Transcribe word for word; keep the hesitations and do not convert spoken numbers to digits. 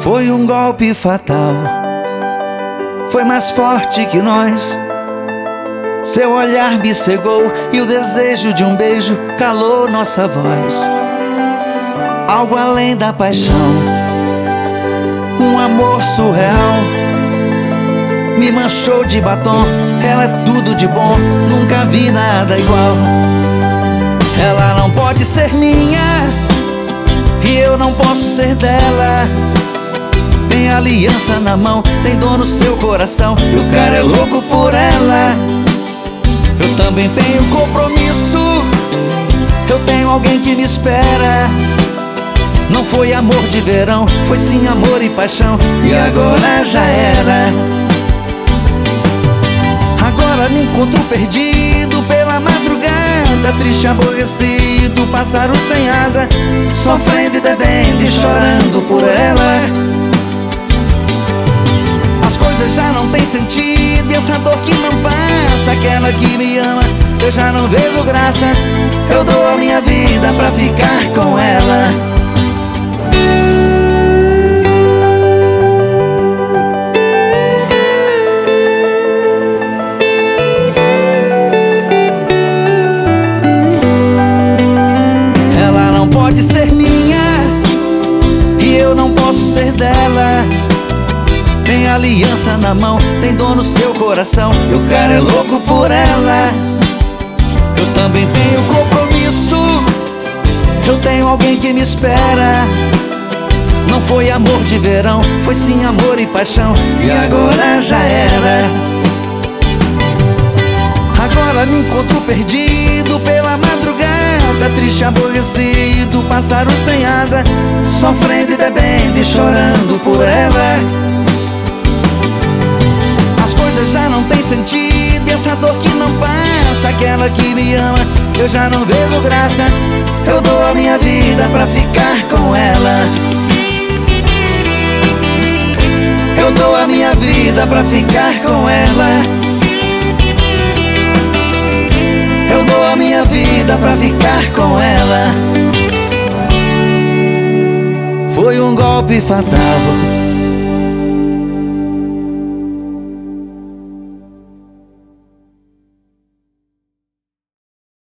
Foi um golpe fatal, foi mais forte que nós. Seu olhar me cegou e o desejo de um beijo calou nossa voz. Algo além da paixão, um amor surreal. Me manchou de batom, ela é tudo de bom, nunca vi nada igual. Ela não pode ser minha e eu não posso ser dela. Tem aliança na mão, tem dor no seu coração e o cara é louco por ela. Eu também tenho compromisso, eu tenho alguém que me espera. Não foi amor de verão, foi sim amor e paixão, e agora já era. Agora me encontro perdido pela madrugada, triste, aborrecido, pássaro sem asa, sofrendo e bebendo e chorando por ela. As coisas já não têm sentido e essa dor que não passa, aquela que me ama, eu já não vejo graça. Eu dou a minha vida pra ficar com ela. Ela não pode ser minha e eu não posso ser dela. Tem aliança na mão, tem dor no seu coração e o cara é louco por ela. Eu também tenho compromisso, eu tenho alguém que me espera. Não foi amor de verão, foi sim amor e paixão, e agora já era. Agora me encontro perdido pela madrugada, triste, aborrecido, pássaro sem asa, sofrendo e bebendo e chorando por ela. Já não tem sentido, essa dor que não passa, aquela que me ama, eu já não vejo graça. Eu dou a minha vida pra ficar com ela. Eu dou a minha vida pra ficar com ela. Eu dou a minha vida pra ficar com ela. Foi um golpe fatal,